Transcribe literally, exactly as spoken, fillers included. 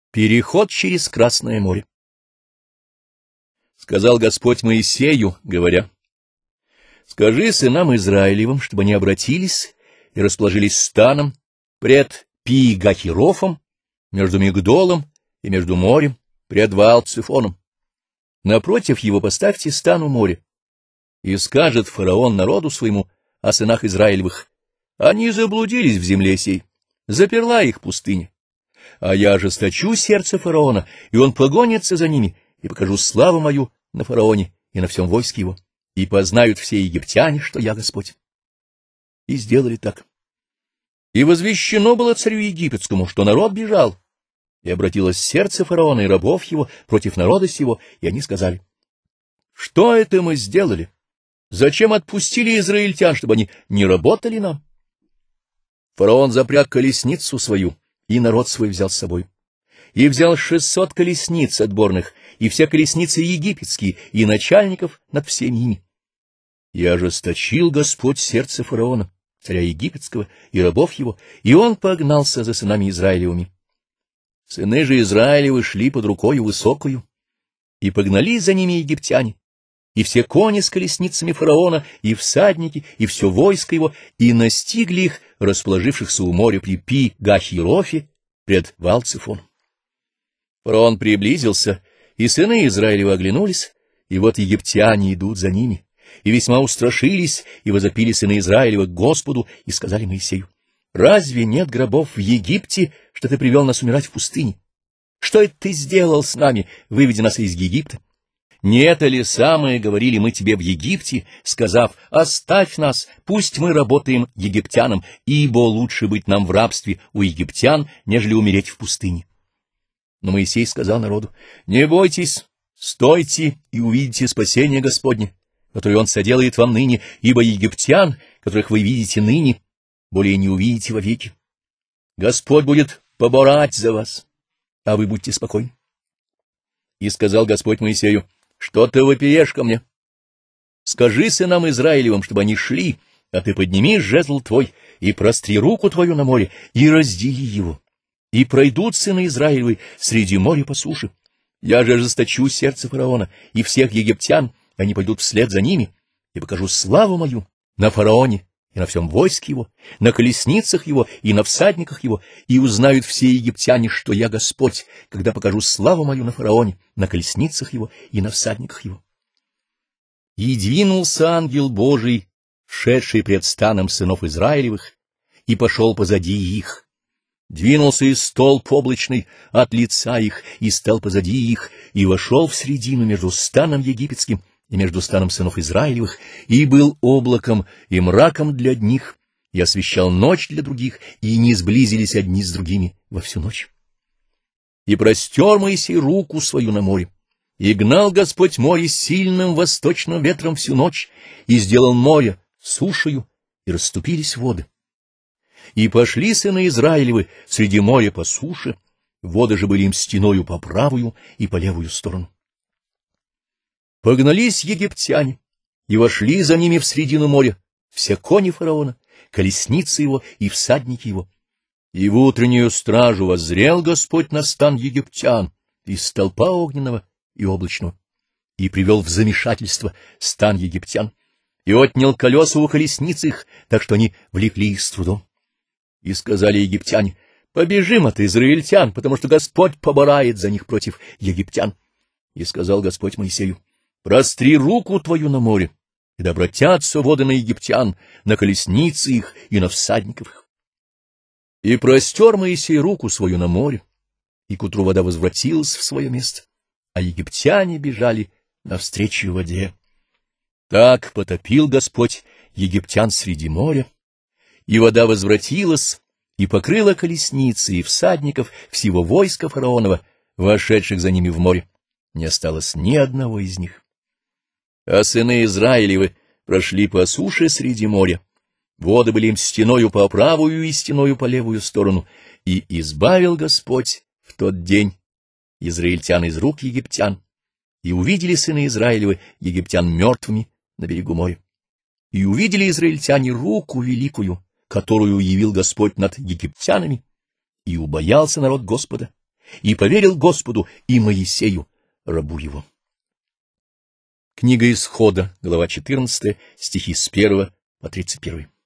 Переход через Красное море. Сказал Господь Моисею, говоря: «Скажи сынам Израилевым, чтобы они обратились и расположились станом пред Пи-Гахирофом, между Мигдолом и между морем, пред Ваал-Цифоном. Напротив его поставьте стан у моря. И скажет фараон народу своему о сынах Израилевых: они заблудились в земле сей, заперла их пустыня. А я ожесточу сердце фараона, и он погонится за ними, и покажу славу мою на фараоне и на всем войске его, и познают все египтяне, что я Господь». И сделали так. И возвещено было царю египетскому, что народ бежал, и обратилось сердце фараона и рабов его против народа сего, и они сказали: «Что это мы сделали? Зачем отпустили израильтян, чтобы они не работали нам?» Фараон запряг колесницу свою, и народ свой взял с собой. И взял шестьсот колесниц отборных, и все колесницы египетские, и начальников над всеми ими. И ожесточил Господь сердце фараона, царя египетского, и рабов его, и он погнался за сынами Израилевыми. Сыны же Израилевы шли под рукою высокую, и погнались за ними египтяне, и все кони с колесницами фараона, и всадники, и все войско его, и настигли их, расположившихся у моря при Пи-Гахирофе, пред Ваал-Цифоном. Фараон приблизился, и сыны Израилева оглянулись, и вот египтяне идут за ними, и весьма устрашились, и возопили сыны Израилева к Господу, и сказали Моисею: «Разве нет гробов в Египте, что ты привел нас умирать в пустыне? Что это ты сделал с нами, выведя нас из Египта? Не это ли самое говорили мы тебе в Египте, сказав: оставь нас, пусть мы работаем египтянам, ибо лучше быть нам в рабстве у египтян, нежели умереть в пустыне?» Но Моисей сказал народу: «Не бойтесь, стойте и увидите спасение Господне, которое Он соделает вам ныне, ибо египтян, которых вы видите ныне, более не увидите вовеки. Господь будет поборать за вас, а вы будьте спокойны». И сказал Господь Моисею: «Что ты вопиешь ко мне? Скажи сынам Израилевым, чтобы они шли, а ты подними жезл твой и простри руку твою на море, и раздели его, и пройдут сыны Израилевы среди моря по суше. Я же ожесточу сердце фараона и всех египтян, они пойдут вслед за ними, и покажу славу мою на фараоне и на всем войске его, на колесницах его и на всадниках его, и узнают все египтяне, что я Господь, когда покажу славу мою на фараоне, на колесницах его и на всадниках его». И двинулся ангел Божий, шедший пред станом сынов Израилевых, и пошел позади их. Двинулся и столб облачный от лица их, и стал позади их, и вошел в средину между станом египетским и между станом сынов Израилевых, и был облаком и мраком для одних, и освещал ночь для других, и не сблизились одни с другими во всю ночь. И простер Моисей руку свою на море, и гнал Господь море сильным восточным ветром всю ночь, и сделал море сушею, и расступились воды. И пошли сыны Израилевы среди моря по суше, воды же были им стеною по правую и по левую сторону. Погнались египтяне, и вошли за ними в средину моря все кони фараона, колесницы его и всадники его. И в утреннюю стражу воззрел Господь на стан египтян из столпа огненного и облачного, и привел в замешательство стан египтян, и отнял колеса у колесниц их, так что они влекли их с трудом. И сказали египтяне: «Побежим от израильтян, потому что Господь поборает за них против египтян». И сказал Господь Моисею: «Простри руку твою на море, и да обратятся воды на египтян, на колесницы их и на всадников их». И простер Моисей руку свою на море, и к утру вода возвратилась в свое место, а египтяне бежали навстречу воде. Так потопил Господь египтян среди моря, и вода возвратилась, и покрыла колесницы и всадников всего войска фараонова, вошедших за ними в море. Не осталось ни одного из них. А сыны Израилевы прошли по суше среди моря. Воды были им стеною по правую и стеною по левую сторону, и избавил Господь в тот день израильтян из рук египтян, и увидели сыны Израилевы египтян мертвыми на берегу моря. И увидели израильтяне руку великую, которую явил Господь над египтянами, и убоялся народ Господа, и поверил Господу и Моисею, рабу его. Книга Исхода, глава четырнадцатая, стихи с первого по тридцать первый.